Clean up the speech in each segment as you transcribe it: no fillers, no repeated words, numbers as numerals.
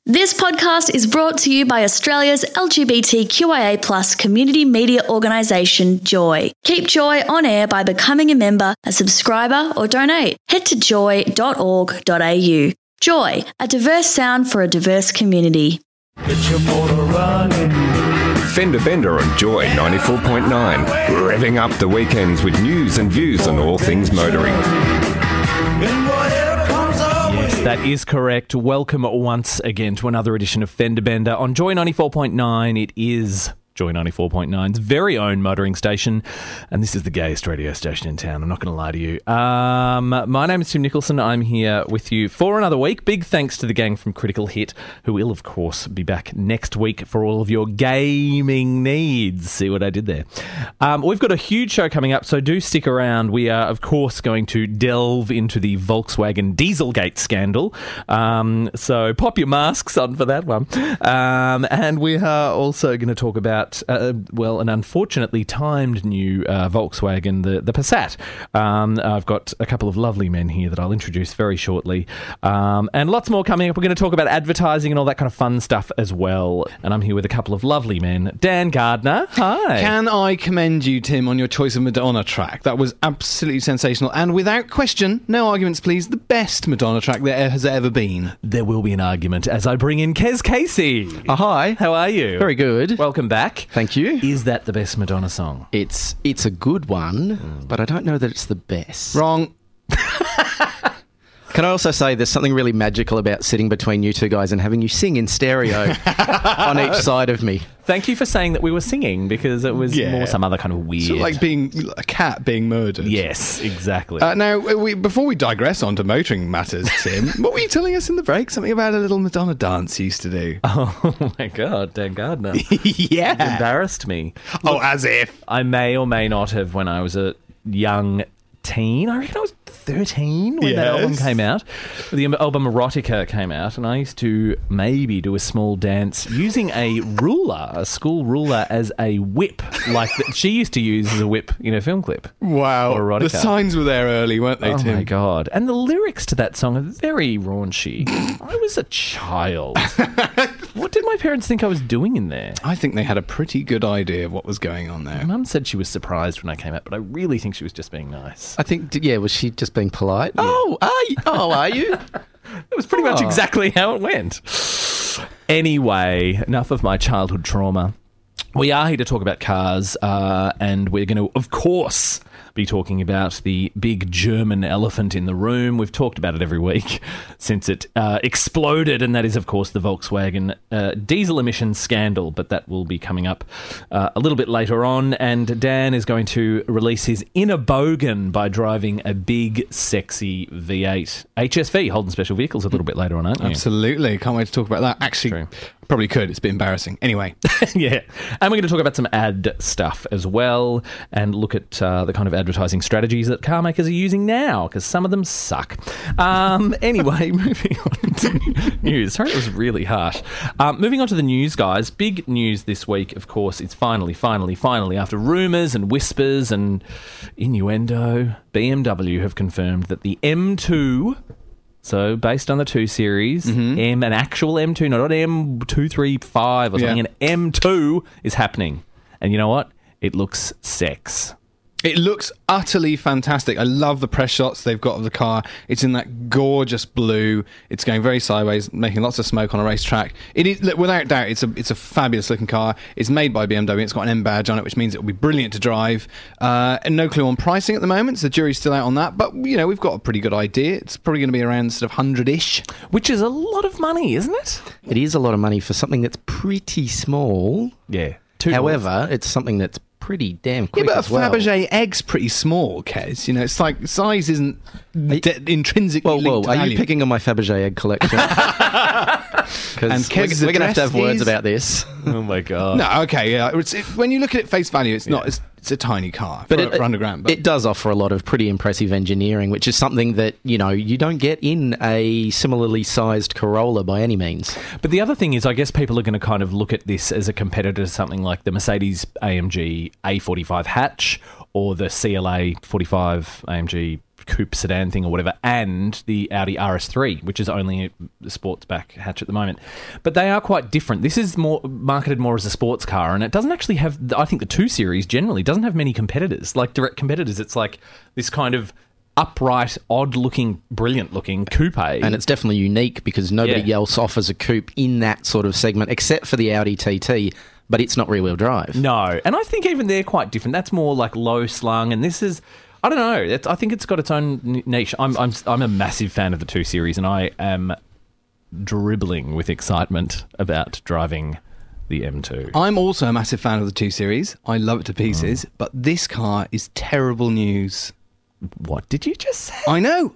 This podcast is brought to you by Australia's LGBTQIA+ community media organisation, Joy. Keep Joy on air by becoming a member, a subscriber or donate. Head to joy.org.au. Joy, a diverse sound for a diverse community. Get your motor running. Fender Bender on Joy 94.9, revving up the weekends with news and views on all things motoring. Yes, that is correct. Welcome once again to another edition of Fender Bender on Joy 94.9. It is Joy 94.9's very own motoring station, and this is the gayest radio station in town. I'm not going to lie to you. My name is Tim Nicholson. I'm here with you for another week. Big thanks to the gang from Critical Hit, who will, of course, be back next week for all of your gaming needs. See what I did there? We've got a huge show coming up, so do stick around. We are, of course, going to delve into the Volkswagen Dieselgate scandal. So pop your masks on for that one. And we are also going to talk about an unfortunately timed new Volkswagen, the Passat. I've got a couple of lovely men here that I'll introduce very shortly. And lots more coming up. We're going to talk about advertising and all that kind of fun stuff as well. And I'm here with a couple of lovely men. Dan Gardner, hi. Can I commend you, Tim, on your choice of Madonna track? That was absolutely sensational. And without question, no arguments please, the best Madonna track there has ever been. There will be an argument as I bring in Kez Casey. Hi. How are you? Very good. Welcome back. Thank you. Is that the best Madonna song? It's a good one, but I don't know that it's the best. Wrong. Can I also say there's something really magical about sitting between you two guys and having you sing in stereo on each side of me? Thank you for saying that we were singing, because it was more some other kind of weird... Sort of like being a cat being murdered. Yes, exactly. Now, before we digress onto motoring matters, Tim, what were you telling us in the break? Something about a little Madonna dance you used to do. Oh my God, Dan Gardner. Yeah. You've embarrassed me. Oh, as if. I may or may not have, when I was a young teen, I reckon I was 13 when that album came out. The album Erotica came out, and I used to maybe do a small dance using a ruler, a school ruler, as a whip, like she used to use as a whip in a film clip. Wow. For Erotica. The signs were there early, weren't they, Tim? Oh my God. And the lyrics to that song are very raunchy. I was a child. What did my parents think I was doing in there? I think they had a pretty good idea of what was going on there. My mum said she was surprised when I came out, but I really think she was just being nice. I think, was she just being polite? Yeah. Are you? It was pretty much exactly how it went. Anyway, enough of my childhood trauma. We are here to talk about cars, and we're going to, of course, be talking about the big German elephant in the room. We've talked about it every week since it exploded, and that is, of course, the Volkswagen diesel emissions scandal, but that will be coming up a little bit later on, and Dan is going to release his inner bogan by driving a big, sexy V8 HSV, Holden Special Vehicles, a little bit later on, aren't you? Absolutely. Can't wait to talk about that. Actually, probably could. It's a bit embarrassing. Anyway. Yeah. And we're going to talk about some ad stuff as well, and look at the kind of advertising strategies that car makers are using now, because some of them suck. Anyway, moving on to news. Sorry, it was really harsh. Moving on to the news, guys. Big news this week, of course. It's finally, after rumours and whispers and innuendo, BMW have confirmed that the M2... So, based on the 2 Series, an actual M2, not an M235 or something, an M2 is happening. And you know what? It looks sex. It looks utterly fantastic. I love the press shots they've got of the car. It's in that gorgeous blue. It's going very sideways, making lots of smoke on a racetrack. It is, without doubt, it's a fabulous looking car. It's made by BMW. It's got an M badge on it, which means it will be brilliant to drive. And no clue on pricing at the moment, so the jury's still out on that. But, we've got a pretty good idea. It's probably going to be around sort of 100-ish. Which is a lot of money, isn't it? It is a lot of money for something that's pretty small. Yeah. However, it's something that's pretty damn quick. Yeah, but as well. a Fabergé egg's pretty small, Kez. It's like size isn't intrinsically linked to are value. you picking on my Fabergé egg collection? Because we're going to have to have words about this. Oh my God. No, okay, yeah. When you look at it face value, it's not. It's a tiny car for underground. But it does offer a lot of pretty impressive engineering, which is something that, you don't get in a similarly sized Corolla by any means. But the other thing is, I guess people are going to kind of look at this as a competitor to something like the Mercedes-AMG A45 hatch or the CLA 45 AMG coupe sedan thing or whatever, and the Audi RS3, which is only a sportsback hatch at the moment. But they are quite different. This is more marketed more as a sports car, and it doesn't actually have, I think the 2 Series generally doesn't have many competitors, like direct competitors. It's like this kind of upright, odd-looking, brilliant-looking coupe. And it's definitely unique because nobody else offers a coupe in that sort of segment except for the Audi TT, but it's not rear-wheel drive. No, and I think even they're quite different. That's more like low-slung, and this is, I don't know, I think it's got its own niche. I'm a massive fan of the 2 Series, and I am dribbling with excitement about driving the M2. I'm also a massive fan of the 2 Series. I love it to pieces, but this car is terrible news. What did you just say? I know.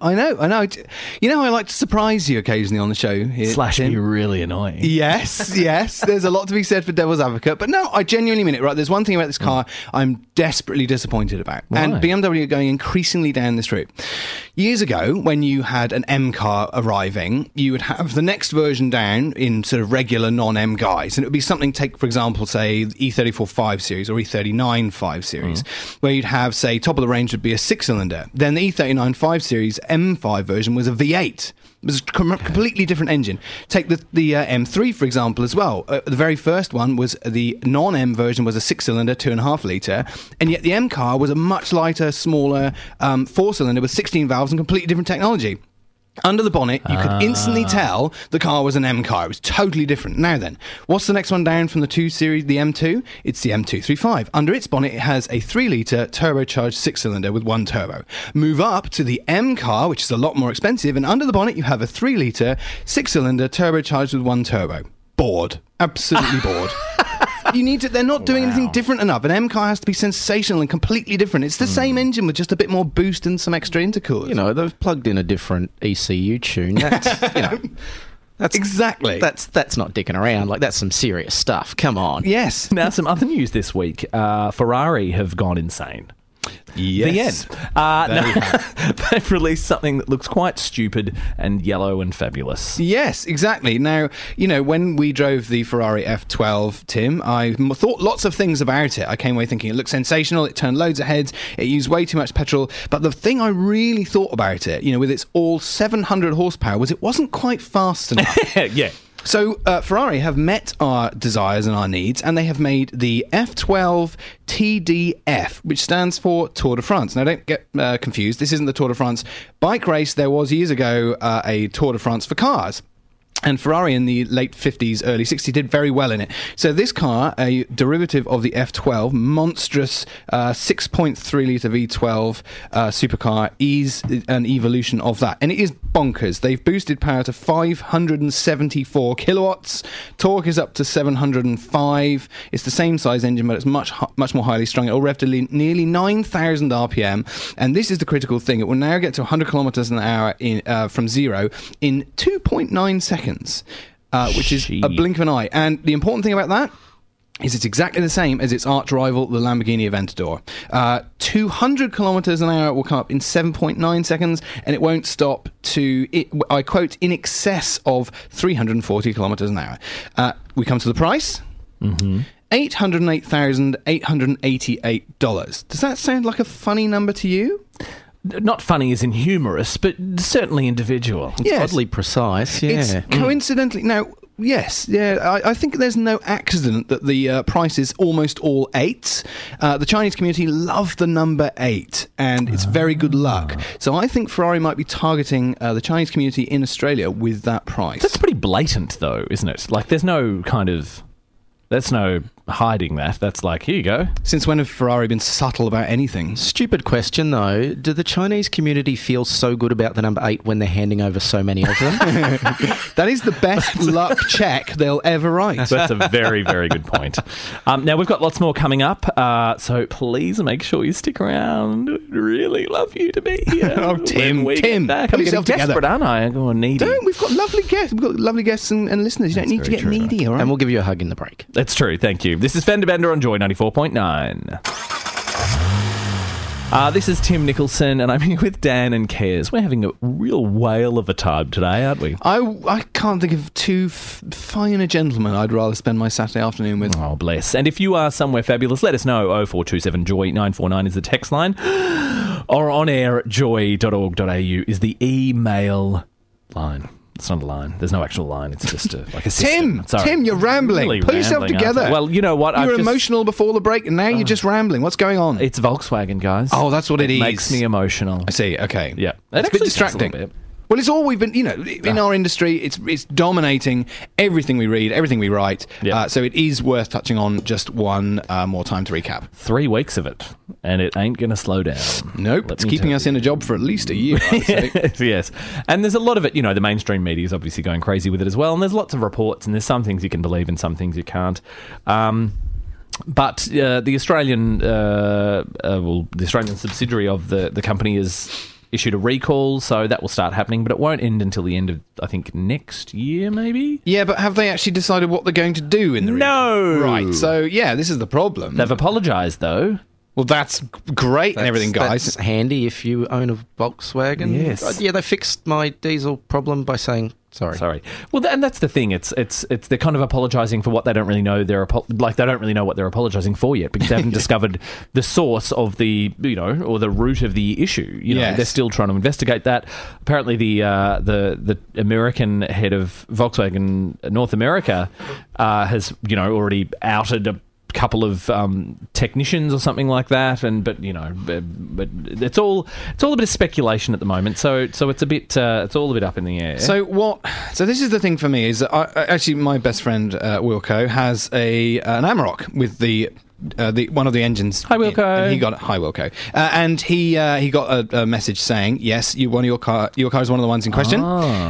You know, I like to surprise you occasionally on the show here. Slash Tim. be really annoying. Yes. There's a lot to be said for devil's advocate. But no, I genuinely mean it, right? There's one thing about this car I'm desperately disappointed about. Why? And BMW are going increasingly down this route. Years ago, when you had an M car arriving, you would have the next version down in sort of regular non-M guise. And it would be something, take, for example, say, E34 5 Series or E39 5 Series, where you'd have, say, top of the range would be a 6-cylinder. Then the E39 5 Series M5 version was a V8. It was a completely different engine. Take the M3, for example, as well. The very first one was the non-M version was a 6-cylinder, 2.5 litre, and yet the M car was a much lighter, smaller 4-cylinder with 16 valves and completely different technology. Under the bonnet, you could instantly tell the car was an M car. It was totally different. Now then, what's the next one down from the 2 Series, the M2? It's the M235. Under its bonnet, it has a 3-litre turbocharged 6-cylinder with 1 turbo. Move up to the M car, which is a lot more expensive, and under the bonnet, you have a 3-litre 6-cylinder turbocharged with 1 turbo. Bored. Absolutely bored. You need to. They're not doing anything different enough. An M car has to be sensational and completely different. It's the same engine with just a bit more boost and some extra intercoolers. You know, they've plugged in a different ECU tune. That's, you know, that's exactly. That's not dicking around. Like, that's some serious stuff. Come on. Yes. Now, some other news this week. Ferrari have gone insane. Yes. The end. They've released something that looks quite stupid and yellow and fabulous. Yes, exactly. Now, you know, when we drove the Ferrari F12, Tim, I thought lots of things about it. I came away thinking it looked sensational, it turned loads of heads, it used way too much petrol. But the thing I really thought about it, you know, with its all 700 horsepower, was it wasn't quite fast enough. Yeah. So Ferrari have met our desires and our needs, and they have made the F12 TDF, which stands for Tour de France. Now, don't get confused. This isn't the Tour de France bike race. There was years ago a Tour de France for cars. And Ferrari in the late 50s, early 60s did very well in it. So this car, a derivative of the F12, monstrous 6.3-litre V12 supercar, is an evolution of that. And it is bonkers. They've boosted power to 574 kilowatts. Torque is up to 705. It's the same size engine, but it's much more highly strung. It will rev to nearly 9,000 RPM. And this is the critical thing. It will now get to 100 kilometres an hour from zero in 2.9 seconds. Which is a blink of an eye. And the important thing about that is it's exactly the same as its arch rival, the Lamborghini Aventador. 200 kilometres an hour it will come up in 7.9 seconds, and it won't stop to, I quote, in excess of 340 kilometres an hour. We come to the price. $808,888. Does that sound like a funny number to you? Not funny as in humorous, but certainly individual. It's oddly precise, yeah. It's coincidentally... Now, yes, yeah, I think there's no accident that the price is almost all 8s. The Chinese community love the number 8, and it's very good luck. So I think Ferrari might be targeting the Chinese community in Australia with that price. That's pretty blatant, though, isn't it? Like, there's no kind of... There's no hiding that. That's like, here you go. Since when have Ferrari been subtle about anything? Stupid question, though. Do the Chinese community feel so good about the number 8 when they're handing over so many of them? That is the best luck check they'll ever write. That's a very, very good point. Now, we've got lots more coming up, so please make sure you stick around. We'd really love you to be here. Oh, Tim, get back. I'm getting desperate, aren't I? I'm going needy. Don't. We've got lovely guests. We've got lovely guests and listeners. You don't need to get needy, all right? And we'll give you a hug in the break. That's true. Thank you. This is Fender Bender on Joy 94.9. This is Tim Nicholson, and I'm here with Dan and Kez. We're having a real whale of a time today, aren't we? I can't think of too fine a gentleman I'd rather spend my Saturday afternoon with. Oh, bless. And if you are somewhere fabulous, let us know. 0427 Joy 949 is the text line. or onair@joy.org.au is the email line. It's not a line. There's no actual line. It's just like a system. Tim, you're rambling. Really Pull yourself rambling, together. Well, you know what? You were emotional before the break, and now you're just rambling. What's going on? It's Volkswagen, guys. Oh, that's what it is. Makes me emotional. I see. Okay. Yeah. It's a bit distracting. Bit. Well, it's all we've been, in our industry, it's dominating everything we read, everything we write. Yeah. So it is worth touching on just one more time to recap. 3 weeks of it, and it ain't going to slow down. Nope. It's keeping us in a job for at least a year, I would say. Yes. And there's a lot of it, the mainstream media is obviously going crazy with it as well, and there's lots of reports, and there's some things you can believe and some things you can't. But the Australian subsidiary of the company is issued a recall, so that will start happening, but it won't end until the end of, I think, next year, maybe? Yeah, but have they actually decided what they're going to do in the No! Right, so, yeah, this is the problem. They've apologised, though. Well, that's great and everything, guys. That's handy if you own a Volkswagen. Yes. Yeah, they fixed my diesel problem by saying sorry. Well, and that's the thing. It's they're kind of apologising for what they don't really know. They don't really know what they're apologising for yet because they haven't discovered the source of the or the root of the issue. Yes. They're still trying to investigate that. Apparently, the American head of Volkswagen North America has already outed a couple of technicians or something like that, but it's all a bit of speculation at the moment. So it's a bit it's all a bit up in the air. So this is the thing for me is that actually my best friend Wilco has an Amarok with the one of the engines. Hi, Wilco. And he got hi, Wilco. And he got a message saying, yes, your car is one of the ones in question.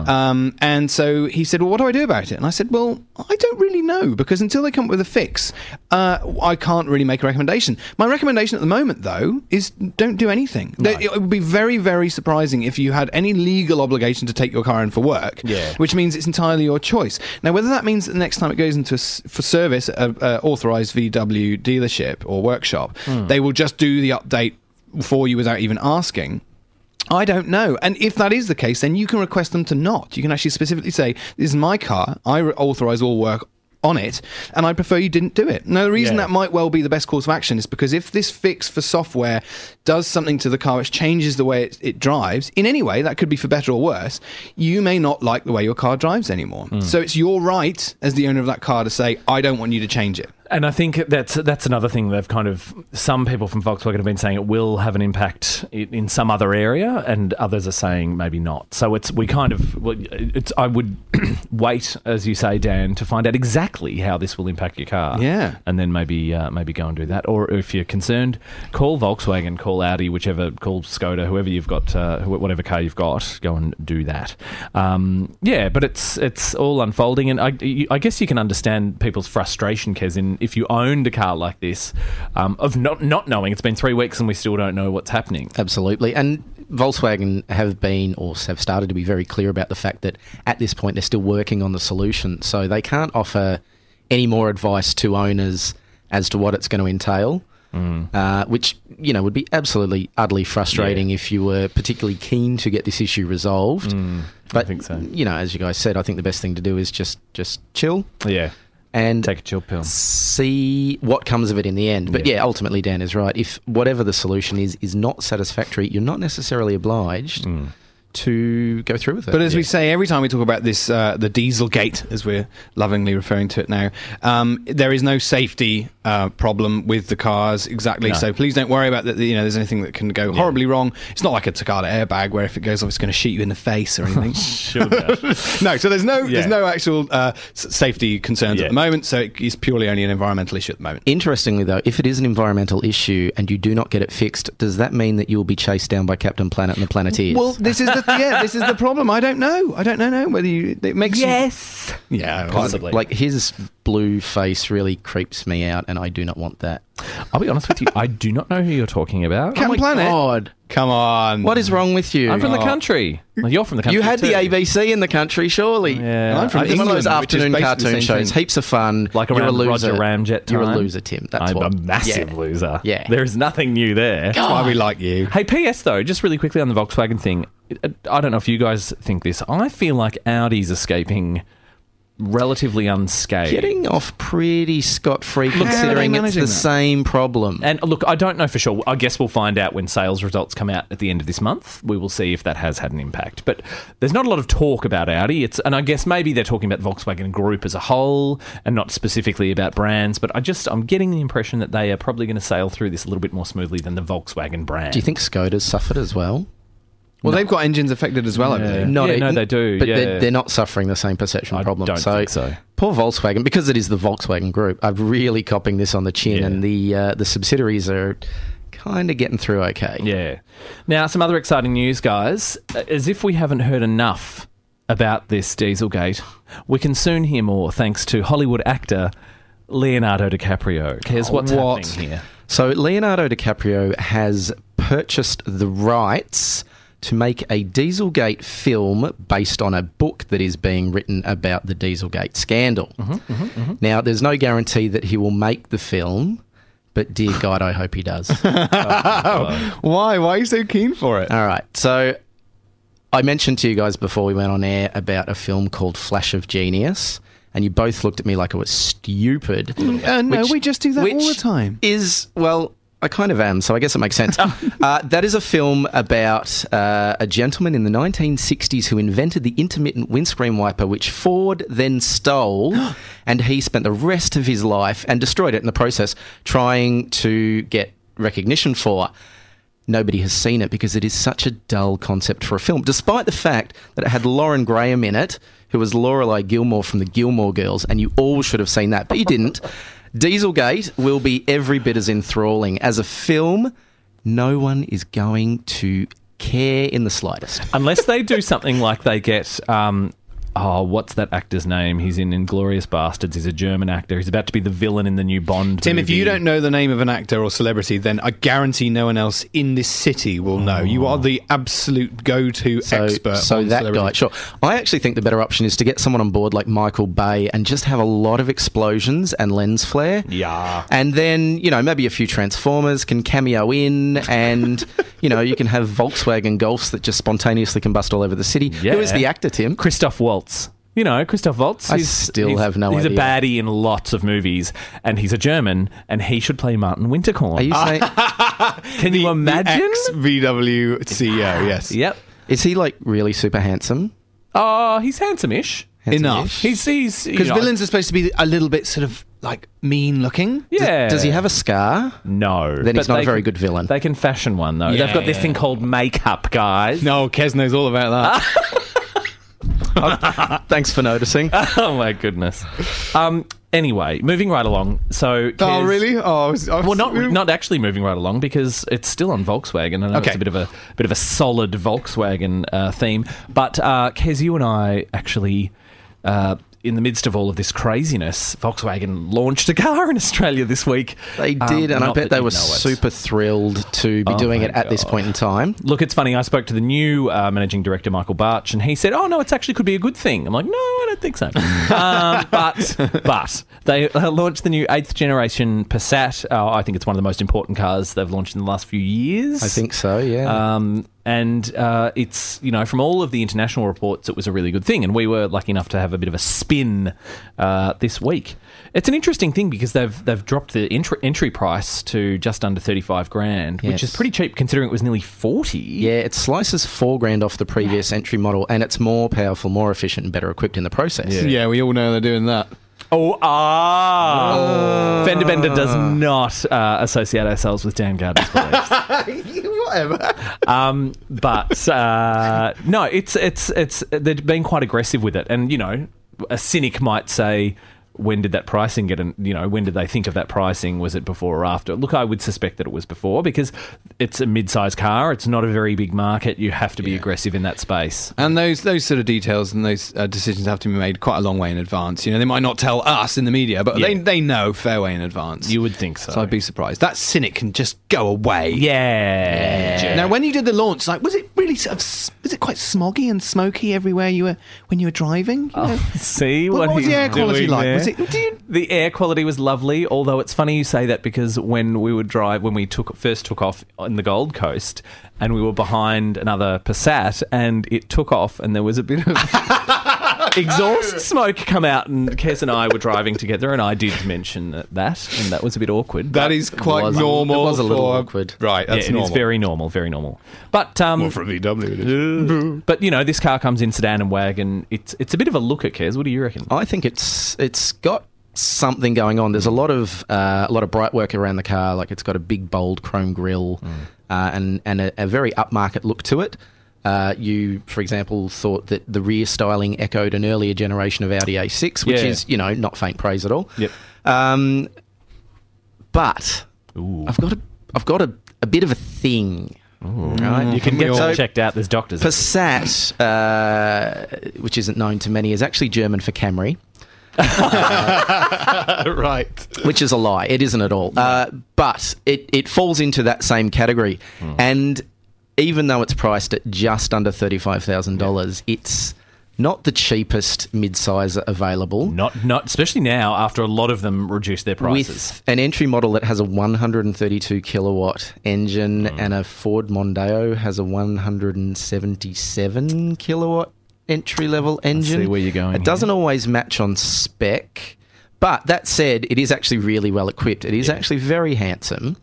And so he said, well, what do I do about it? And I said, well, I don't really know because until they come up with a fix, I can't really make a recommendation. My recommendation at the moment, though, is don't do anything. No. It would be very, very surprising if you had any legal obligation to take your car in for work, which means it's entirely your choice. Now, whether that means that the next time it goes into for service, authorised VW dealership or workshop, they will just do the update for you without even asking. I don't know. And if that is the case, then you can request them to not. You can actually specifically say, this is my car, I authorise all work on it, and I prefer you didn't do it. Now, the reason that might well be the best course of action is because if this fix for software does something to the car which changes the way it drives, in any way, that could be for better or worse, you may not like the way your car drives anymore. So it's your right as the owner of that car to say, I don't want you to change it. And I think that's another thing they've some people from Volkswagen have been saying it will have an impact in some other area, and others are saying maybe not. So I would wait, as you say, Dan, to find out exactly how this will impact your car. Yeah. And then maybe go and do that. Or if you're concerned, call Volkswagen, call Audi, call Skoda, whoever you've got, whatever car you've got, go and do that. But it's all unfolding, and I guess you can understand people's frustration, Kez, if you owned a car like this, of not knowing. It's been 3 weeks and we still don't know what's happening. Absolutely. And Volkswagen have started to be very clear about the fact that at this point they're still working on the solution. So they can't offer any more advice to owners as to what it's going to entail, which, would be absolutely, utterly frustrating if you were particularly keen to get this issue resolved. But, I think so. As you guys said, I think the best thing to do is just chill. Yeah. And take a chill pill. See what comes of it in the end. But ultimately, Dan is right. If whatever the solution is not satisfactory, you're not necessarily obliged to go through with it. But as we say, every time we talk about this, the Dieselgate, as we're lovingly referring to it now, there is no safety problem with the cars, exactly. No. So please don't worry about that. There's anything that can go horribly wrong. It's not like a Takata airbag where if it goes off, it's going to shoot you in the face or anything. Sure. No. So there's no actual safety concerns at the moment. So it's purely only an environmental issue at the moment. Interestingly, though, if it is an environmental issue and you do not get it fixed, does that mean that you will be chased down by Captain Planet and the Planeteers? Well, this is the problem. I don't know whether it makes you... Yeah, possibly. Like his blue face really creeps me out, and I do not want that. I'll be honest with you, I do not know who you're talking about. Captain Planet? God. Come on. What is wrong with you? I'm from the country. Well, you're from the country. You had too. the ABC in the country, surely. Yeah. I'm from It's one of those England, afternoon cartoon shows. Thing. Heaps of fun. Like You're a around loser. Roger Ramjet time. You're a loser, Tim. I'm a massive loser. Yeah. There is nothing new there. That's why we like you. Hey, P.S. though, just really quickly on the Volkswagen thing, I don't know if you guys think this. I feel like Audi's escaping relatively unscathed. Getting off pretty scot-free considering it's the same problem. And look, I don't know for sure. I guess we'll find out when sales results come out at the end of this month. We will see if that has had an impact. But there's not a lot of talk about Audi. And I guess maybe they're talking about the Volkswagen Group as a whole and not specifically about brands. But I'm getting the impression that they are probably going to sail through this a little bit more smoothly than the Volkswagen brand. Do you think Skoda's suffered as well? Well, they've got engines affected as well, I believe. No, they do. But they're not suffering the same perception problem. I don't think so. Poor Volkswagen, because it is the Volkswagen Group, I'm really copping this on the chin, and the subsidiaries are kind of getting through okay. Yeah. Now, some other exciting news, guys. As if we haven't heard enough about this Dieselgate, we can soon hear more thanks to Hollywood actor Leonardo DiCaprio. Kez, what's happening here? So Leonardo DiCaprio has purchased the rights to make a Dieselgate film based on a book that is being written about the Dieselgate scandal. Now, there's no guarantee that he will make the film, but dear God, I hope he does. Why? Why are you so keen for it? All right. So I mentioned to you guys before we went on air about a film called Flash of Genius, and you both looked at me like I was stupid. No, we just do that all the time. I kind of am, so I guess it makes sense. That is a film about a gentleman in the 1960s who invented the intermittent windscreen wiper, which Ford then stole, and he spent the rest of his life, and destroyed it in the process, trying to get recognition for. Nobody has seen it because it is such a dull concept for a film, despite the fact that it had Lauren Graham in it, who was Lorelei Gilmore from the Gilmore Girls, and you all should have seen that, but you didn't. Dieselgate will be every bit as enthralling. As a film, no one is going to care in the slightest. Unless they do something like they get... what's that actor's name? He's in Inglourious Bastards. He's a German actor. He's about to be the villain in the new Bond Tim, movie. if you don't know the name of an actor or celebrity, then I guarantee no one else in this city will know. You are the absolute go-to expert on that celebrity. guy, sure. I actually think the better option is to get someone on board like Michael Bay and just have a lot of explosions and lens flare. Yeah. And then, maybe a few Transformers can cameo in, and, you can have Volkswagen Golfs that just spontaneously combust all over the city. Yeah. Who is the actor, Tim? Christoph Waltz. Christoph Waltz. I still have no idea. He's a baddie in lots of movies, and he's a German, and he should play Martin Winterkorn. Are you saying... Can you imagine? Ex-VW CEO, yes. Yep. Is he, really super handsome? Oh, he's handsome-ish. Enough. He's because villains are supposed to be a little bit sort of, mean-looking. Yeah. Does he have a scar? No. Then he's not a very good villain. They can fashion one, though. Yeah. They've got this thing called makeup, guys. No, Kez knows all about that. Thanks for noticing. Oh, my goodness. Anyway, moving right along. So, oh, really? Well, not actually moving right along because it's still on Volkswagen. I know it's a bit of a solid Volkswagen theme. But Kez, you and I actually, in the midst of all of this craziness, Volkswagen launched a car in Australia this week. They did, and I bet they were super thrilled to be doing it at this point in time. Look, it's funny. I spoke to the new managing director, Michael Barch, and he said, "Oh no, it's actually could be a good thing." I'm like, "No, I don't think so." But they launched the new 8th generation Passat. I think it's one of the most important cars they've launched in the last few years. I think so, yeah. And it's, from all of the international reports, it was a really good thing. And we were lucky enough to have a bit of a spin this week. It's an interesting thing because they've dropped the entry price to just under 35 grand, which is pretty cheap considering it was nearly 40. Yeah, it slices 4 grand off the previous entry model, and it's more powerful, more efficient, and better equipped in the process. Yeah, we all know they're doing that. Fender Bender does not associate ourselves with Dan Gardner's beliefs. Whatever. But no, it's they're being quite aggressive with it, and a cynic might say, when did that pricing get when did they think of that pricing? Was it before or after? Look, I would suspect that it was before because it's a mid-sized car. It's not a very big market. You have to be aggressive in that space. And those sort of details and those decisions have to be made quite a long way in advance. They might not tell us in the media, but they know fair way in advance. You would think so. So I'd be surprised. That cynic can just go away. Yeah. Now, when you did the launch, was it really was it quite smoggy and smoky everywhere when you were driving? See what was the air quality like? There? The air quality was lovely, although it's funny you say that because when we first took off on the Gold Coast and we were behind another Passat and it took off and there was a bit of exhaust smoke come out, and Kez and I were driving together, and I did mention that, and that was a bit awkward. That is quite normal. It was a little for- awkward. Right, that's yeah, normal. it's very normal, very normal. But Well, for a VW, it is. but this car comes in sedan and wagon. It's a bit of a looker, Kez. What do you reckon? I think it's got something going on. There's a lot of bright work around the car. Like it's got a big, bold chrome grille and a very upmarket look to it. You, for example, thought that the rear styling echoed an earlier generation of Audi A6, which is not faint praise at all. Yep. But Ooh. I've got a bit of a thing. Right? You can get all- that checked out. There's doctors. Passat, which isn't known to many, is actually German for Camry. Right. Which is a lie. It isn't at all. But it falls into that same category. And even though it's priced at just under $35,000, it's not the cheapest mid-size available. Not especially now after a lot of them reduced their prices. With an entry model that has a 132 kilowatt engine and a Ford Mondeo has a 177 kilowatt entry-level engine. see where you're going It doesn't always match on spec, but that said, it is actually really well equipped. It is actually very handsome.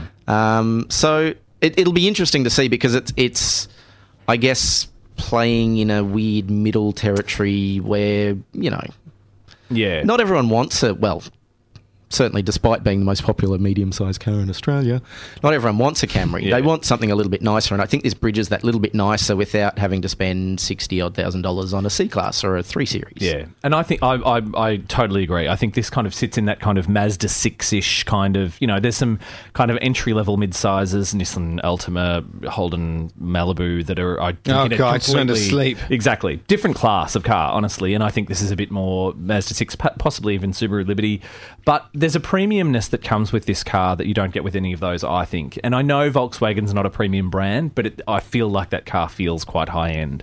So it'll be interesting to see because it's I guess, playing in a weird middle territory where, Yeah. not everyone wants it. Well, certainly despite being the most popular medium-sized car in Australia, not everyone wants a Camry. Yeah. They want something a little bit nicer, and I think this bridges that little bit nicer without having to spend $60,000 on a C-Class or a 3 Series. Yeah, and I think I totally agree. I think this kind of sits in that kind of Mazda 6-ish kind of, there's some kind of entry-level mid-sizes, Nissan Altima, Holden Malibu, that are, I think, Oh, in a God, I just went to completely- sleep. Exactly. Different class of car, honestly, and I think this is a bit more Mazda 6, possibly even Subaru Liberty. But there's a premiumness that comes with this car that you don't get with any of those, I think. And I know Volkswagen's not a premium brand, but I feel like that car feels quite high-end.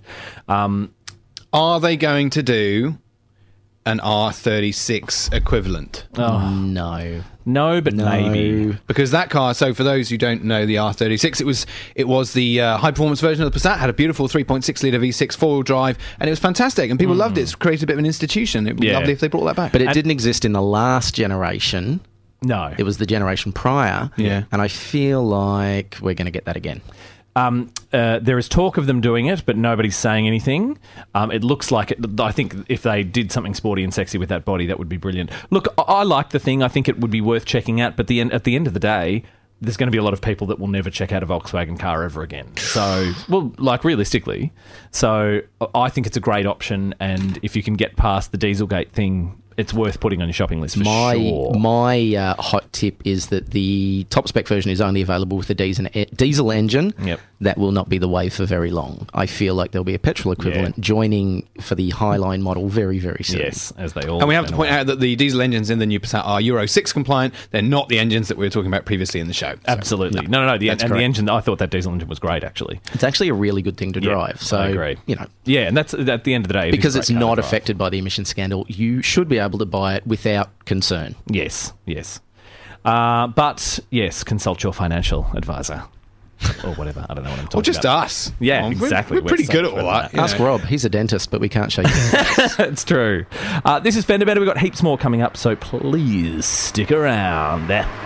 Are they going to do an R36 equivalent? No. No, but No. maybe. Because that car, so for those who don't know the R36, it was the high-performance version of the Passat, had a beautiful 3.6-litre V6 four-wheel drive, and it was fantastic, and people loved it. It's created a bit of an institution. It would be Yeah. lovely if they brought that back. But it didn't exist in the last generation. No. It was the generation prior. Yeah. And I feel like we're going to get that again. There is talk of them doing it, but nobody's saying anything. It looks like it. I think if they did something sporty and sexy with that body, that would be brilliant. Look, I like the thing. I think it would be worth checking out. But at the end of the day, there's going to be a lot of people that will never check out a Volkswagen car ever again. So, realistically. So I think it's a great option. And if you can get past the Dieselgate thing, it's worth putting on your shopping list for sure. My hot tip is that the top spec version is only available with the diesel engine. Yep. That will not be the way for very long. I feel like there'll be a petrol equivalent joining for the Highline model very, very soon. Yes, as they all. And we have to point out that the diesel engines in the new Passat are Euro 6 compliant. They're not the engines that we were talking about previously in the show. So, Absolutely. No. The that's the correct. engine, I thought that diesel engine was great, actually. It's actually a really good thing to Yeah, drive. So, I agree. Yeah, and that's at the end of the day. it is a because great it's car to not drive. affected by the emission scandal, you should be able to buy it without concern. Yes. But, yes, consult your financial advisor. Or whatever. I don't know what I'm talking Or just about. us. Yeah, Well, exactly. We're pretty so good at much all better that. than Ask Rob. He's a dentist, but we can't show you. It's true. This is Fender Bender. We've got heaps more coming up, so please stick around.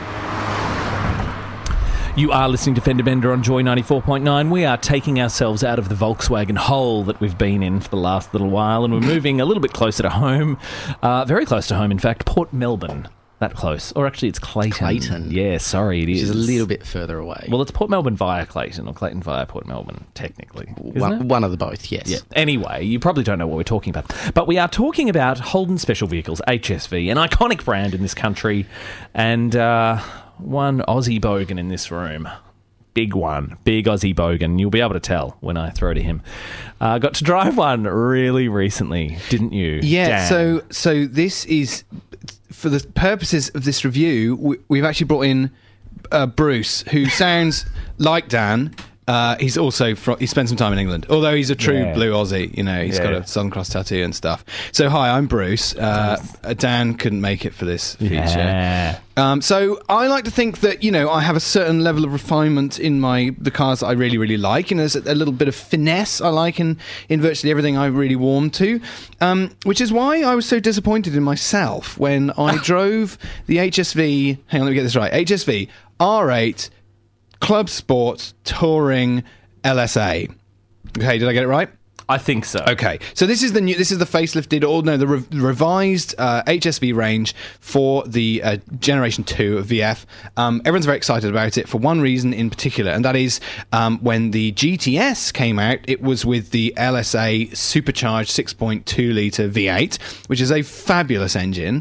You are listening to Fender Bender on Joy 94.9. We are taking ourselves out of the Volkswagen hole that we've been in for the last little while, and we're moving a little bit closer to home. Very close to home, in fact. Port Melbourne. That close. Or actually, it's Clayton. Clayton. Yeah, sorry, it Which is. is a little bit further away. Well, it's Port Melbourne via Clayton, or Clayton via Port Melbourne, technically. Isn't it? one of the both, yes. Yeah. Anyway, you probably don't know what we're talking about. But we are talking about Holden Special Vehicles, HSV, an iconic brand in this country, and one Aussie bogan in this room. Big one. Big Aussie bogan. You'll be able to tell when I throw to him. Got to drive one really recently, didn't you? Yeah, Dan? so this is, for the purposes of this review, we've actually brought in Bruce, who sounds like Dan, He's also he spent some time in England, although he's a true Yeah. blue Aussie. You know, he's got Yeah. a Southern Cross tattoo and stuff. So hi, I'm Bruce. Dan couldn't make it for this feature. Yeah. So I like to think that, you know, I have a certain level of refinement in the cars that I really, really like. And there's a little bit of finesse I like in virtually everything I really warm to, which is why I was so disappointed in myself when I drove the HSV, hang on, let me get this right, HSV R8 Club Sport Touring LSA. Okay, did I get it right? I think so. Okay, so this is the facelifted, the revised HSV range for the Generation 2 of VF. Everyone's very excited about it for one reason in particular, and that is when the GTS came out, it was with the LSA supercharged 6.2 litre V8, which is a fabulous engine.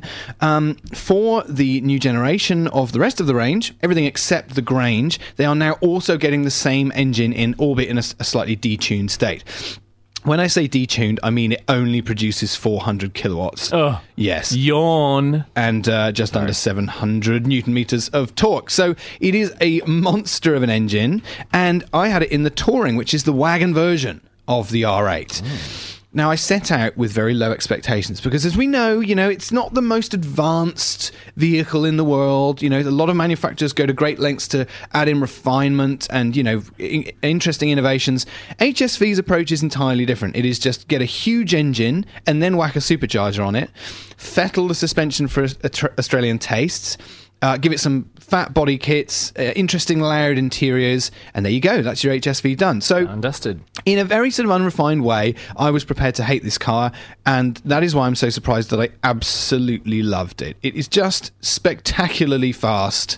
For the new generation of the rest of the range, everything except the Grange, they are now also getting the same engine in, albeit in a slightly detuned state. When I say detuned, I mean it only produces 400 kilowatts. Oh, yes. Yawn. And just under 700 newton meters of torque. So it is a monster of an engine. And I had it in the Touring, which is the wagon version of the R8. Now, I set out with very low expectations because, as we know, it's not the most advanced vehicle in the world. A lot of manufacturers go to great lengths to add in refinement and, interesting innovations. HSV's approach is entirely different. It is just get a huge engine and then whack a supercharger on it, fettle the suspension for Australian tastes, give it some fat body kits, interesting loud interiors, and there you go. That's your HSV done. So, Undusted. in a very sort of unrefined way, I was prepared to hate this car, and that is why I'm so surprised that I absolutely loved it. It is just spectacularly fast,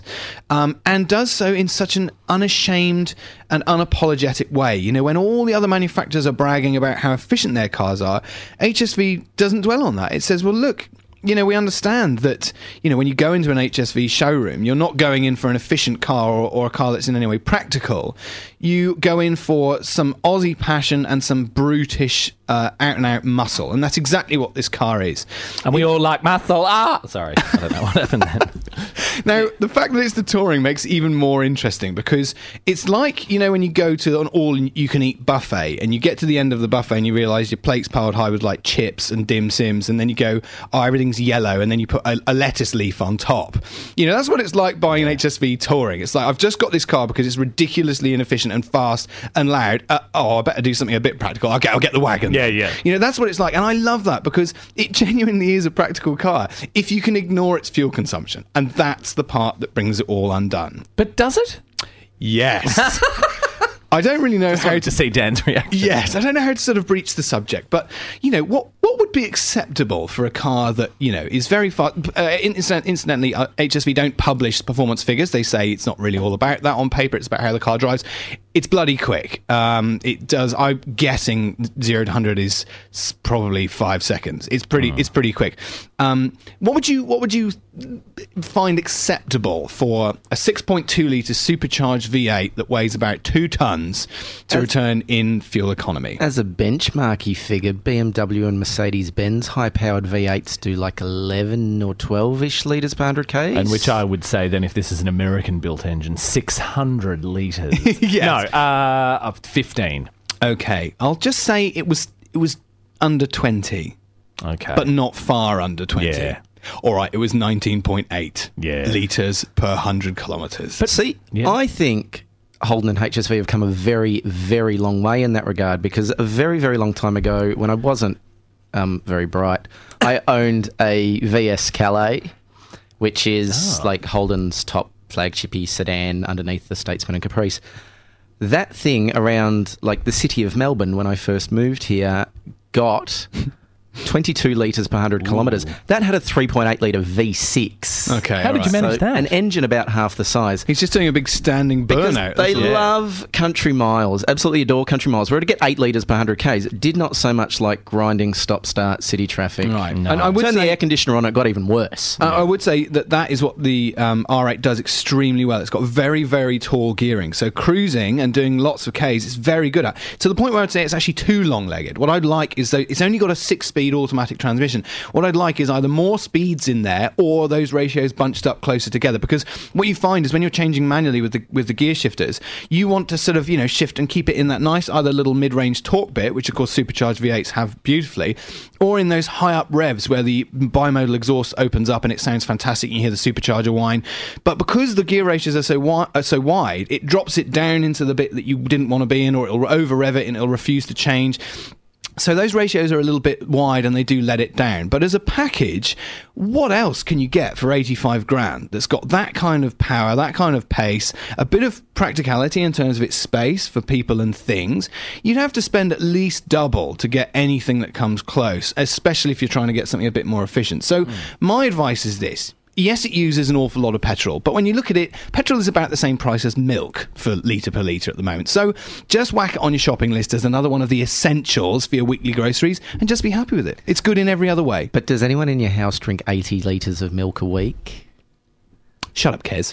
and does so in such an unashamed and unapologetic way. When all the other manufacturers are bragging about how efficient their cars are, HSV doesn't dwell on that. It says, well, look, we understand that, when you go into an HSV showroom, you're not going in for an efficient car or a car that's in any way practical. You go in for some Aussie passion and some brutish out-and-out muscle. And that's exactly what this car is. And we all like muscle. Sorry. I don't know what happened then. Now, the fact that it's the Touring makes it even more interesting because it's like, when you go to an all-you-can-eat buffet and you get to the end of the buffet and you realise your plate's piled high with, like, chips and dim sims, and then you go, everything's yellow, and then you put a lettuce leaf on top. That's what it's like buying an HSV Touring. It's like, I've just got this car because it's ridiculously inefficient and fast and loud. I better do something a bit practical. Okay, I'll get the wagon. Yeah. That's what it's like. And I love that because it genuinely is a practical car if you can ignore its fuel consumption. And that's the part that brings it all undone. But does it? Yes. I don't really know how To see Dan's reaction. Yes, I don't know how to sort of breach the subject, but what would be acceptable for a car that is very fast? Incidentally, HSV don't publish performance figures. They say it's not really all about that on paper. It's about how the car drives. It's bloody quick. It does. I'm guessing 0 to 100 is probably 5 seconds. It's pretty quick. What would you find acceptable for a 6.2 litre supercharged V8 that weighs about 2 tons to return in fuel economy? As a benchmarky figure, BMW and Mercedes-Benz high-powered V8s do like 11 or 12-ish litres per 100 k's. And which I would say then, if this is an American-built engine, 600 litres. Yes. No, 15. Okay, I'll just say it was under 20. Okay. But not far under 20. Yeah. All right, it was 19.8 litres per 100 kilometres. But see, Yeah. I think Holden and HSV have come a very, very long way in that regard, because a very, very long time ago, when I wasn't very bright, I owned a VS Calais, which is like Holden's top flagshipy sedan underneath the Statesman and Caprice. That thing around like the city of Melbourne, when I first moved here, got 22 litres per 100 kilometres. That had a 3.8 litre V6. Okay, How did you manage that? An engine about half the size. He's just doing a big standing Because burnout. they that's all. love country miles, absolutely adore country miles. Where to get 8 litres per 100 k's, it did not so much like grinding stop-start city traffic. Right. No. And I would Turn the say, air conditioner on, it got even worse. I would say that is what the R8 does extremely well. It's got very, very tall gearing. So cruising and doing lots of Ks, it's very good at. To the point where I'd say it's actually too long-legged. What I'd like is that it's only got a 6-speed 4-speed automatic transmission. What I'd like is either more speeds in there or those ratios bunched up closer together, because what you find is when you're changing manually with the gear shifters, you want to sort of, shift and keep it in that nice either little mid-range torque bit, which of course supercharged V8s have beautifully, or in those high up revs where the bimodal exhaust opens up and it sounds fantastic and you hear the supercharger whine. But because the gear ratios are so wide, it drops it down into the bit that you didn't want to be in, or it'll over rev it and it'll refuse to change. So those ratios are a little bit wide and they do let it down. But as a package, what else can you get for 85 grand that's got that kind of power, that kind of pace, a bit of practicality in terms of its space for people and things? You'd have to spend at least double to get anything that comes close, especially if you're trying to get something a bit more efficient. So my advice is this. Yes, it uses an awful lot of petrol, but when you look at it, petrol is about the same price as milk for litre per litre at the moment. So just whack it on your shopping list as another one of the essentials for your weekly groceries and just be happy with it. It's good in every other way. But does anyone in your house drink 80 litres of milk a week? Shut up, Kez.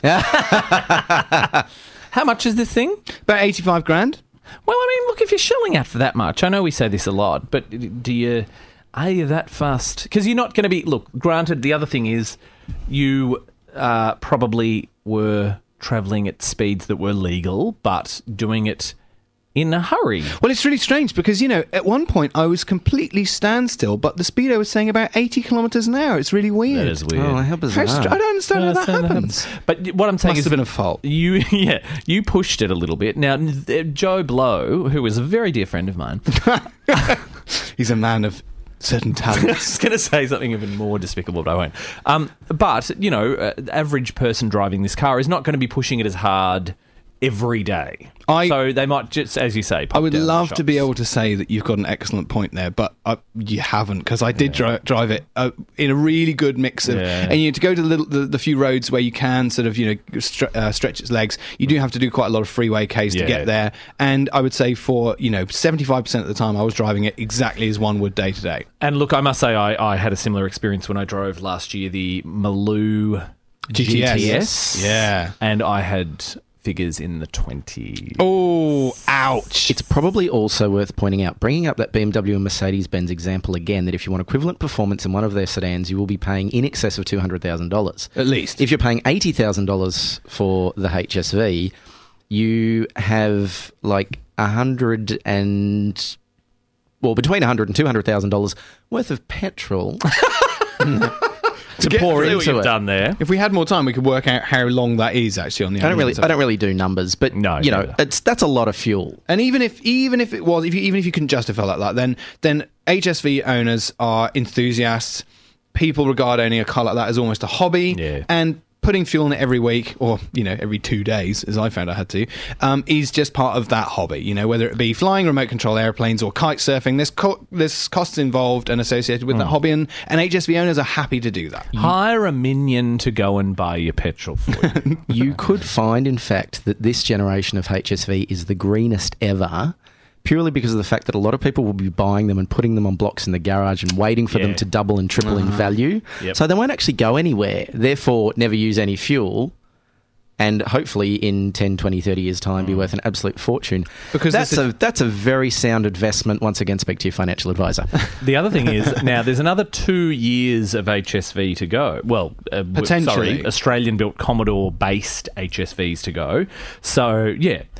How much is this thing? About 85 grand. Well, I mean, look, if you're shelling out for that much, I know we say this a lot, but are you that fast? Because you're not going to be... Look, granted, the other thing is you probably were travelling at speeds that were legal, but doing it in a hurry. Well, it's really strange because, at one point I was completely standstill, but the speedo was saying about 80 kilometres an hour. It's really weird. That is weird. Oh, how bizarre. I don't understand how that happens. But what I'm saying Must have been a fault. You pushed it a little bit. Now, Joe Blow, who is a very dear friend of mine... He's a man of certain talents. I was going to say something even more despicable, but I won't. But, average person driving this car is not going to be pushing it as hard every day. So they might just, as you say, pop I would down love the to be shops. able to say that you've got an excellent point there, but you haven't, because I did drive it in a really good mix of, and to go to the few roads where you can sort of stretch its legs, you do have to do quite a lot of freeway case to get there. And I would say for 75% of the time I was driving it exactly as one would day to day. And look, I must say I had a similar experience when I drove last year the Maloo GTS. Yeah, and I had figures in the 20s. Oh, ouch. It's probably also worth pointing out, bringing up that BMW and Mercedes-Benz example again, that if you want equivalent performance in one of their sedans, you will be paying in excess of $200,000. At least. If you're paying $80,000 for the HSV, you have like between $100,000 and $200,000 worth of petrol to pour See what into you've it. done there. If we had more time, we could work out how long that is actually on the. I don't really do numbers, but No, neither. that's a lot of fuel. And even if you can justify like that, then HSV owners are enthusiasts. People regard owning a car like that as almost a hobby, and putting fuel in it every week, or every 2 days, as I found I had to, is just part of that hobby. Whether it be flying remote control airplanes or kite surfing, there's costs involved and associated with that hobby, and HSV owners are happy to do that. Hire a minion to go and buy your petrol for you. You could find, in fact, that this generation of HSV is the greenest ever, purely because of the fact that a lot of people will be buying them and putting them on blocks in the garage and waiting for them to double and triple in value. Yep. So they won't actually go anywhere, therefore never use any fuel, and hopefully in 10, 20, 30 years' time be worth an absolute fortune. Because that's a very sound investment. Once again, speak to your financial advisor. The other thing is, now there's another 2 years of HSV to go. Well, potentially. Australian-built Commodore-based HSVs to go. So,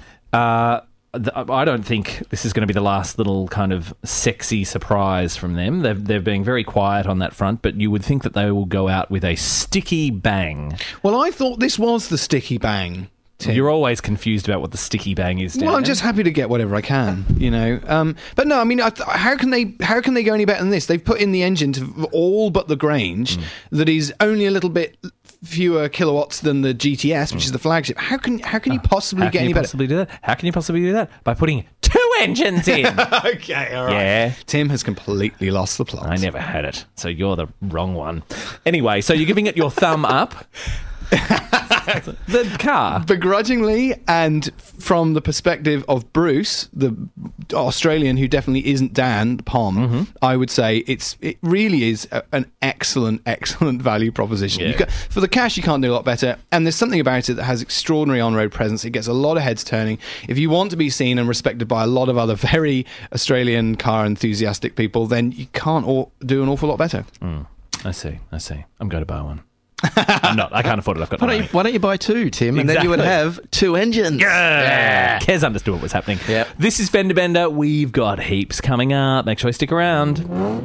I don't think this is going to be the last little kind of sexy surprise from them. They're being very quiet on that front, but you would think that they will go out with a sticky bang. Well, I thought this was the sticky bang. Tim. You're always confused about what the sticky bang is. Dan. Well, I'm just happy to get whatever I can, But no, I mean, how can they go any better than this? They've put in the engine to all but the Grange that is only a little bit fewer kilowatts than the GTS, which is the flagship. How can you possibly get any better? How can you possibly do that? By putting 2 engines in. Okay, all right. Yeah. Tim has completely lost the plot. I never had it, so you're the wrong one. Anyway, so you're giving it your thumb up. The car. Begrudgingly, and from the perspective of Bruce, the Australian who definitely isn't Dan Pom, I would say it really is an excellent value proposition. Yeah. For the cash, you can't do a lot better, and there's something about it that has extraordinary on-road presence. It gets a lot of heads turning. If you want to be seen and respected by a lot of other very Australian car enthusiastic people, then you can't do an awful lot better. I see. I'm going to buy one. I'm not. I can't afford it. I've got no money. Why don't you buy two, Tim? And then you would have two engines. Yeah. Kez understood what was happening. Yep. This is Fender Bender. We've got heaps coming up. Make sure you stick around.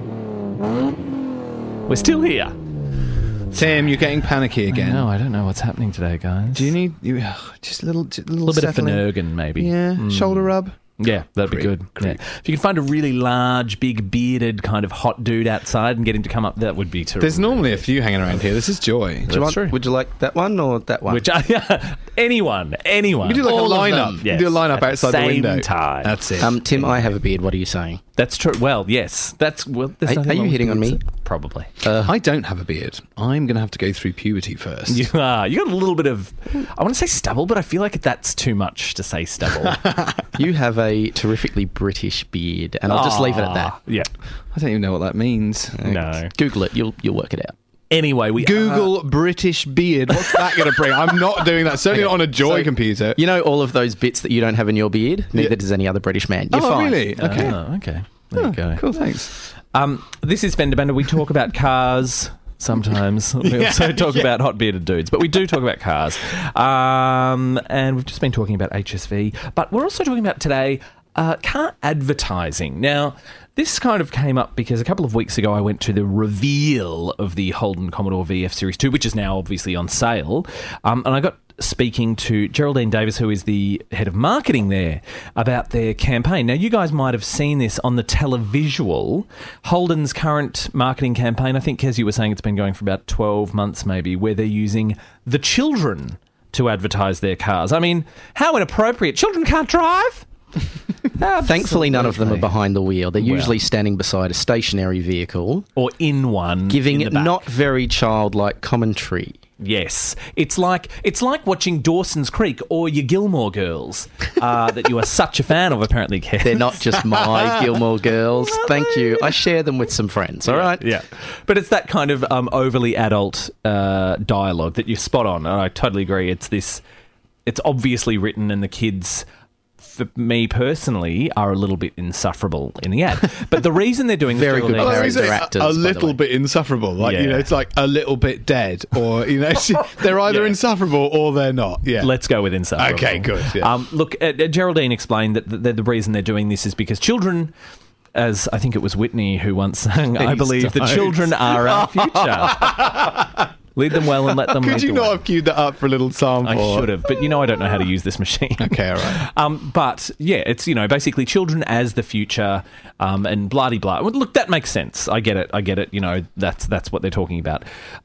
We're still here. Tim, you're getting panicky again. No, I don't know what's happening today, guys. Do you need just a little a little bit of settling? Finurgan, maybe? Yeah, shoulder rub. Yeah, that'd be good. Yeah. If you can find a really large, big, bearded kind of hot dude outside and get him to come up, that would be terrific. There's normally a few hanging around here. This is joy. True. Would you like that one or that one? Anyone. You do like All a of lineup. them. You do a lineup outside the window. Same time. That's it. Tim, I have a beard. What are you saying? That's true. Well, yes. There's Are nothing you wrong with hitting on beards. me? Probably. I don't have a beard. I'm going to have to go through puberty first. You are. You got a little bit of, I want to say stubble, but I feel like that's too much to say stubble. You have a terrifically British beard, and I'll just leave it at that. Yeah. I don't even know what that means. No. Google it. You'll work it out. Anyway, we Google British beard. What's that going to bring? I'm not doing that. Certainly not on a Joy computer. You know all of those bits that you don't have in your beard? Neither does any other British man. You're fine. Really? Okay. Okay. There you go. Cool, thanks. This is Fender Bender. We talk about cars sometimes. We also talk about hot bearded dudes, but we do talk about cars. And we've just been talking about HSV, but we're also talking about today car advertising. Now, this kind of came up because a couple of weeks ago I went to the reveal of the Holden Commodore VF Series 2, which is now obviously on sale, and I got speaking to Geraldine Davis, who is the head of marketing there, about their campaign. Now, you guys might have seen this on the televisual. Holden's current marketing campaign, I think, as you were saying, it's been going for about 12 months maybe, where they're using the children to advertise their cars. I mean, how inappropriate. Children can't drive. Thankfully, none of them are behind the wheel. They're usually standing beside a stationary vehicle. Or in one. Giving in the back. not very childlike commentary. Yes. It's like watching Dawson's Creek or your Gilmore Girls that you are such a fan of, apparently, Kev. They're not just my Gilmore Girls. Thank you. I share them with some friends, all right? Yeah. But it's that kind of overly adult dialogue that you're spot on. And I totally agree. It's obviously written, and the kids, for me personally, are a little bit insufferable in the ad. But the reason they're doing Very good character actors, a by the little way. bit insufferable. Like, Yeah. it's like a little bit dead, or, they're either Yeah. insufferable or they're not. Yeah. Let's go with insufferable. Okay, good, yeah. Look, Geraldine explained that the reason they're doing this is because children, as I think it was Whitney who once sang, I believe the don't. children are our future. Lead them well and let them Could make you the not way. have queued that up for a little sample? I should have, but I don't know how to use this machine. Okay, all right. But yeah, it's basically children as the future, and blah de blah. Well, look, that makes sense. I get it. That's what they're talking about.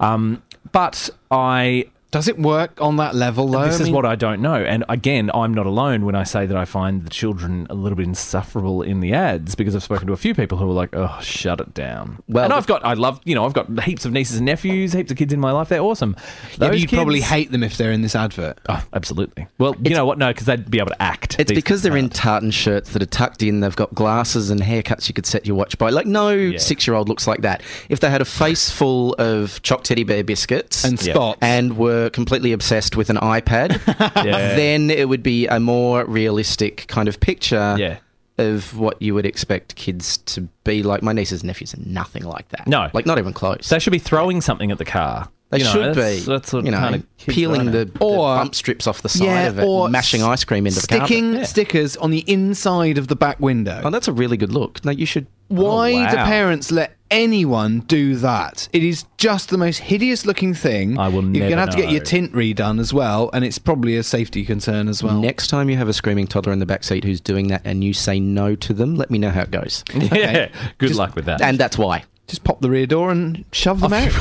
But Does it work on that level, though? this is what I don't know. And again, I'm not alone when I say that I find the children a little bit insufferable in the ads, because I've spoken to a few people who are like, oh, shut it down. Well, and I've got heaps of nieces and nephews, heaps of kids in my life. They're awesome. Yeah, but Those you'd probably kids- hate them if they're in this advert. Oh, absolutely. Well, you know what? No, because they'd be able to act. It's These because they're in kids tartan shirts that are tucked in. They've got glasses and haircuts you could set your watch by. Like, no 6-year-old looks like that. If they had a face full of choc teddy bear biscuits And spots. and were completely obsessed with an iPad, Yeah. then it would be a more realistic kind of picture Yeah. of what you would expect kids to be like. My nieces and nephews are nothing like that. No. Like, not even close. They should be throwing something at the car. They should be. That's what kind of kids peeling are. the Or- bump strips off the side of it, or and mashing ice cream into the carpet. sticking stickers on the inside of the back window. Oh, that's a really good look. No, you should. Why Oh, wow. do parents let anyone do that? It is just the most hideous looking thing. I will You're never gonna have to get your know. tint redone as well, and it's probably a safety concern as well. Next time you have a screaming toddler in the backseat who's doing that and you say no to them, let me know how it goes. Yeah. Good luck with that. And that's why. Just pop the rear door and shove them out.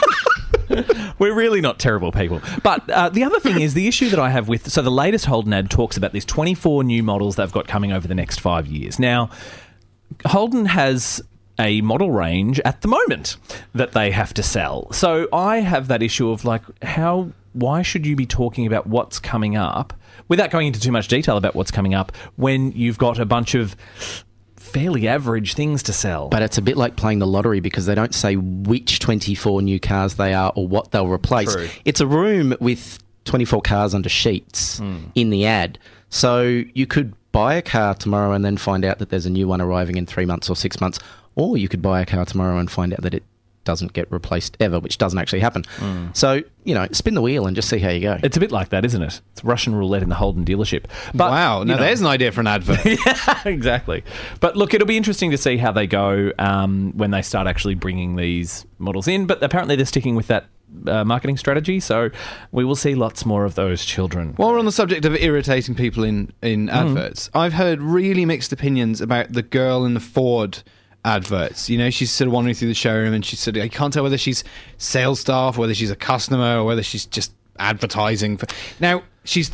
We're really not terrible people. But the other thing is the issue that I have with... So the latest Holden ad talks about these 24 new models they've got coming over the next 5 years. Now, Holden has a model range at the moment that they have to sell. So I have that issue of, like, how why should you be talking about what's coming up without going into too much detail about what's coming up when you've got a bunch of fairly average things to sell? But it's a bit like playing the lottery because they don't say which 24 new cars they are or what they'll replace. True. It's a room with 24 cars under sheets in the ad. So you could buy a car tomorrow and then find out that there's a new one arriving in 3 months or 6 months, or you could buy a car tomorrow and find out that it doesn't get replaced ever, which doesn't actually happen. So, spin the wheel and just see how you go. It's a bit like that, isn't it? It's Russian roulette in the Holden dealership. But, Wow, now there's an idea for an advert. Yeah, exactly. But look, it'll be interesting to see how they go when they start actually bringing these models in. But apparently they're sticking with that marketing strategy, so we will see lots more of those children. While we're on the subject of irritating people in adverts, I've heard really mixed opinions about the girl in the Ford adverts. She's sort of wandering through the showroom and she's I can't tell whether she's sales staff, whether she's a customer, or whether she's just advertising. Now, she's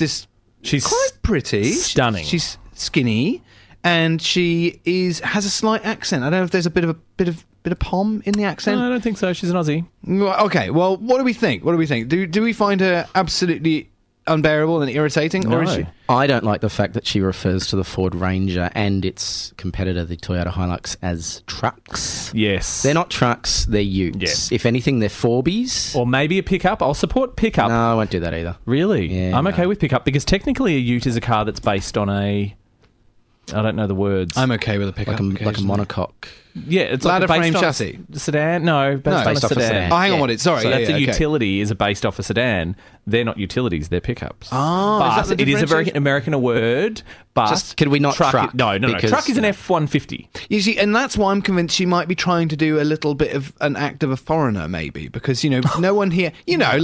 quite pretty. Stunning. She's skinny and she has a slight accent. I don't know if there's a bit of pom in the accent. No, I don't think so. She's an Aussie. Okay, well, what do we think? Do we find her absolutely unbearable and irritating? No. Or is she? I don't like the fact that she refers to the Ford Ranger and its competitor, the Toyota Hilux, as trucks. Yes. They're not trucks, they're utes. Yeah. If anything, they're Forbies. Or maybe a pickup. I'll support pickup. No, I won't do that either. Really? Yeah, I'm okay no. with pickup because technically a ute is a car that's based on I don't know the words. I'm okay with a pickup. Like a monocoque. Yeah, it's Ladder like frame based chassis. off a sedan. No, based on a based off a sedan. sedan. Oh, hang on, Yeah. what it? Sorry, So yeah, that's yeah, a okay. utility is based off a sedan. They're not utilities, they're pickups. Oh, is that but the it is a very differentiation? American word. But Just- could we not truck? No. Because- Truck is an F-150. You see, and that's why I'm convinced she might be trying to do a little bit of an act of a foreigner, maybe, because no one here,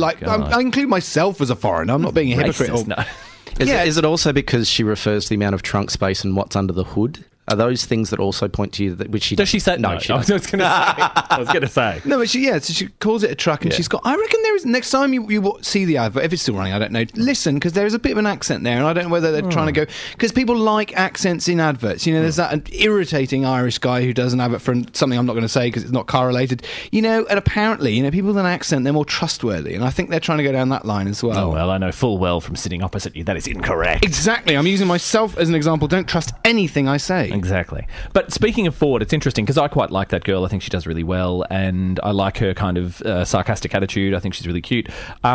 I include myself as a foreigner. I'm not being a hypocrite. Racist, no. Is it also because she refers to the amount of trunk space and what's under the hood? Are those things that also point to you that which she Does she say? No, she I was doesn't. going to say. No, but so she calls it a truck, and Yeah. she's got. I reckon there is. Next time you see the advert, if it's still running, I don't know. Listen, because there is a bit of an accent there, and I don't know whether they're trying to go because people like accents in adverts. There's that irritating Irish guy who does an advert for something I'm not going to say because it's not car related. And apparently, people with an accent they're more trustworthy, and I think they're trying to go down that line as well. Oh, well, I know full well from sitting opposite you that is incorrect. Exactly. I'm using myself as an example. Don't trust anything I say. Exactly. But speaking of Ford, it's interesting because I quite like that girl. I think she does really well, and I like her kind of sarcastic attitude. I think she's really cute.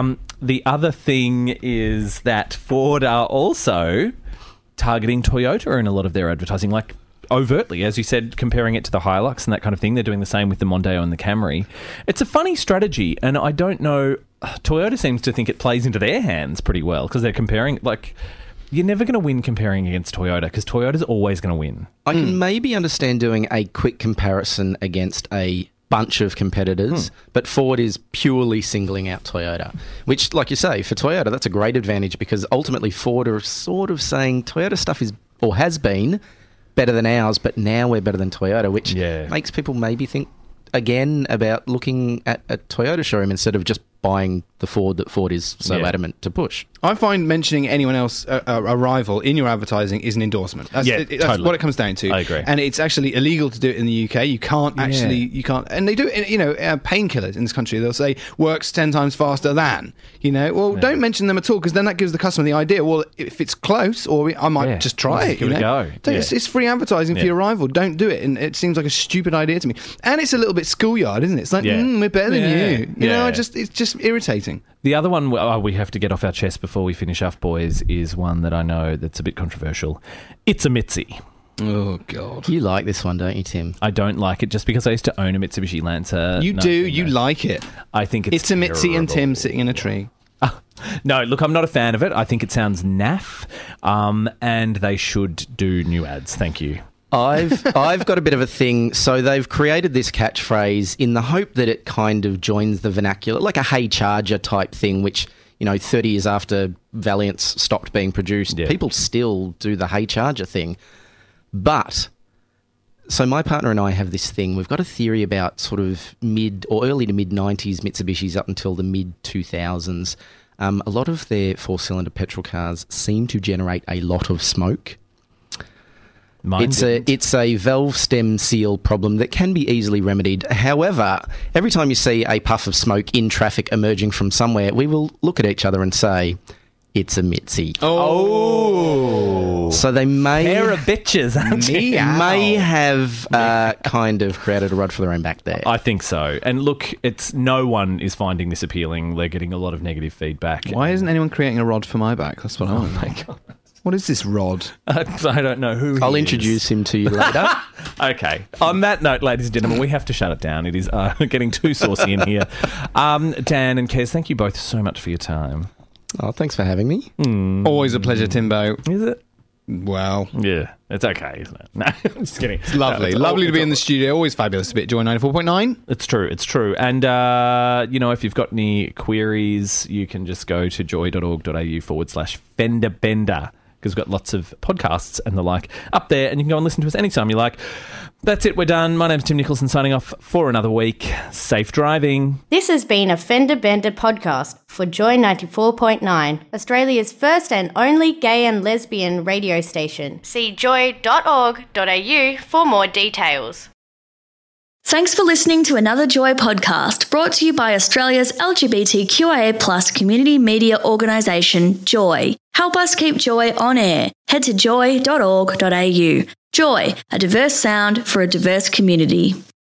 The other thing is that Ford are also targeting Toyota in a lot of their advertising, like overtly, as you said, comparing it to the Hilux and that kind of thing. They're doing the same with the Mondeo and the Camry. It's a funny strategy, and I don't know. Toyota seems to think it plays into their hands pretty well because they're comparing, you're never going to win comparing against Toyota because Toyota's always going to win. I can maybe understand doing a quick comparison against a bunch of competitors, but Ford is purely singling out Toyota, which, like you say, for Toyota, that's a great advantage because ultimately Ford are sort of saying Toyota stuff is, or has been, better than ours, but now we're better than Toyota, which makes people maybe think again about looking at a Toyota showroom instead of just buying the Ford that Ford is so adamant to push. I find mentioning anyone else, a rival, in your advertising is an endorsement. That's totally. what it comes down to. I agree. And it's actually illegal to do it in the UK. You can't and they do it, painkillers in this country. They'll say, works 10 times faster than, don't mention them at all because then that gives the customer the idea, well, if it's close, or I might just try it. Give it a go. It's free advertising for your rival. Don't do it. And it seems like a stupid idea to me. And it's a little bit schoolyard, isn't it? It's like, we're better than you. It's just irritating. The other one we have to get off our chest before we finish off, boys, is one that I know that's a bit controversial. It's a Mitzi. Oh, God. You like this one, don't you, Tim? I don't like it just because I used to own a Mitsubishi Lancer. You do. You like it. I think it's a Mitzi and Tim terrible. sitting in a tree. No, look, I'm not a fan of it. I think it sounds naff, and they should do new ads. Thank you. I've got a bit of a thing. So they've created this catchphrase in the hope that it kind of joins the vernacular, like a Hey Charger type thing, which, 30 years after Valiants stopped being produced, people still do the Hey Charger thing. But, so my partner and I have this thing. We've got a theory about sort of mid or early to mid-90s Mitsubishis up until the mid-2000s. A lot of their four-cylinder petrol cars seem to generate a lot of smoke. Mine didn't. It's a valve stem seal problem that can be easily remedied. However, every time you see a puff of smoke in traffic emerging from somewhere, we will look at each other and say, it's a Mitzi. Oh. So they may... Pair of bitches, aren't you? may have kind of created a rod for their own back there. I think so. And look, no one is finding this appealing. They're getting a lot of negative feedback. Why isn't anyone creating a rod for my back? That's what I want. Oh my God. What is this rod? I don't know who he I'll is. introduce him to you later. Okay. On that note, ladies and gentlemen, we have to shut it down. It is getting too saucy in here. Dan and Kez, thank you both so much for your time. Oh, thanks for having me. Always a pleasure, Timbo. Is it? Well, Yeah. It's okay, isn't it? No, I'm just kidding. it's lovely. Lovely to be in the studio. Always fabulous to be at Joy 94.9. It's true. And, if you've got any queries, you can just go to joy.org.au/fenderbender, because we've got lots of podcasts and the like up there, and you can go and listen to us anytime you like. That's it, we're done. My name's Tim Nicholson, signing off for another week. Safe driving. This has been a Fender Bender podcast for Joy 94.9, Australia's first and only gay and lesbian radio station. See joy.org.au for more details. Thanks for listening to another Joy podcast brought to you by Australia's LGBTQIA+ community media organisation, Joy. Help us keep Joy on air. Head to joy.org.au. Joy, a diverse sound for a diverse community.